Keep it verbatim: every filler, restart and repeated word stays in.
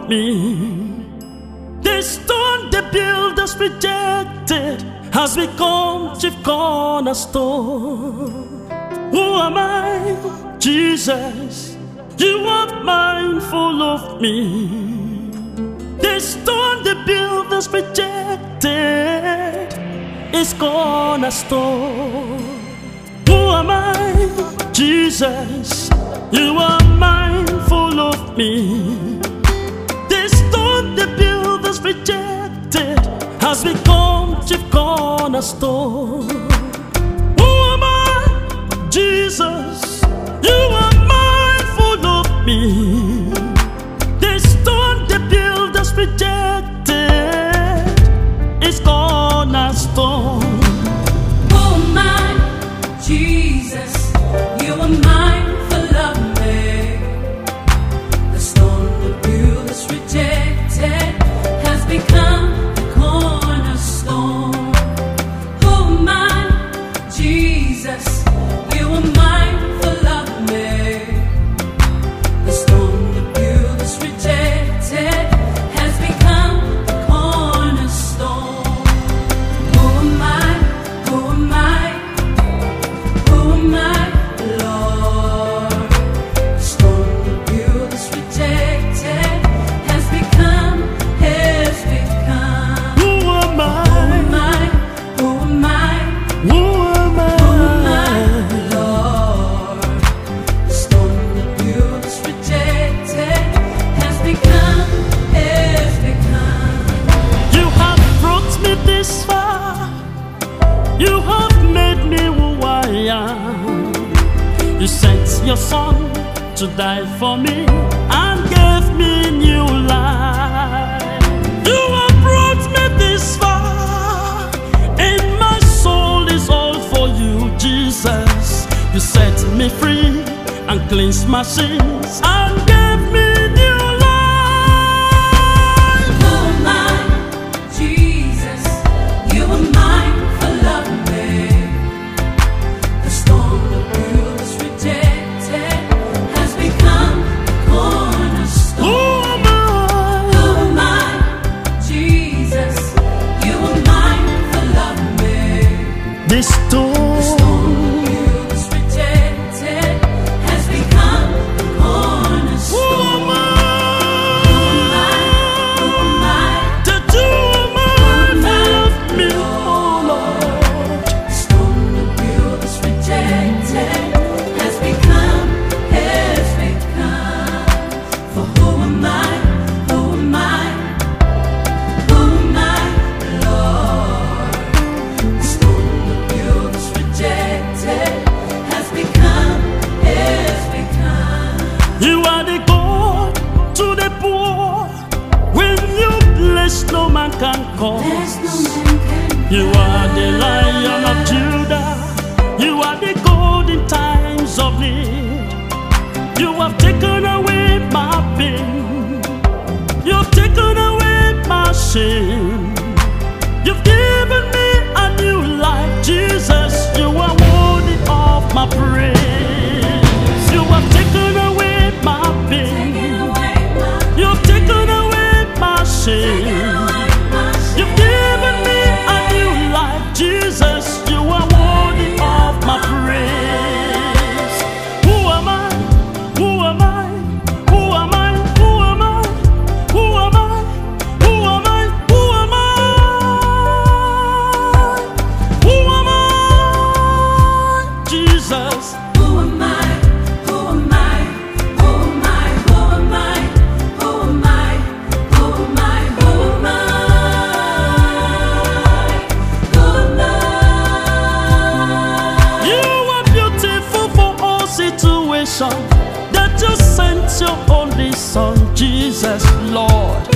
of me. The stone the builders rejected has become chief cornerstone. Who am I? Jesus, you are mindful of me. The stone the builders rejected is cornerstone. Who am I? Jesus, you are mindful of me. The stone the builders rejected has become chief cornerstone. Who am I? Jesus, you are mindful of me. The stone the builders rejected is cornerstone. Who am I? Jesus, you are mindful of me. The stone the builders rejected has become the cornerstone. Who am I? Jesus, you are mindful of me. The stone the builders rejected has become the cornerstone. Who am I? Who am I? Who am I? Lord. The stone the builders rejected has become, has become. Who am I? Who am I? Who Who am I? am I? Who am I? Lord. The stone the builders rejected has become, has become. You have brought me this far. You have made me who I am. You sent your son to die for me and gave me new life. You have brought me this far, and my soul is all for you, Jesus. You set me free and cleansed my sins and gave me new life. Who am I? Jesus, you are mindful of me. The stone the builders rejected has become the cornerstone. Who am I? Who am I? Jesus, you are mindful of me. This The stone, stone the builders rejected has become the cornerstone. who am I? Who am I? Who am I? That you are mindful of me, oh Lord. Stone the builders rejected has become, has become. For who am I? Who am I? Who am I? Lord. Stone the builders rejected has become, has become. You are the God to the poor. When you bless, no man can cause. There's no man can. You are the Lion of Judah. You are the God in times of need. You have taken away my pain. You've taken away my shame. You've given me a new life, Jesus. You are worthy of my praise. You have taken away my pain. Taking away my, You've taken away my taking shame. away my You've given me a new life, Jesus. You are worthy of my praise. Who am I? Who am I? Who am I? Who am I? Who am I? Who am I? Who am I? Who am I? Jesus. Who am I? Who am I? Who am I? Who am I? Who am I? Who am I? Who am I? Who am I? You are beautiful for all situations. That you sent your only son, Jesus, Lord.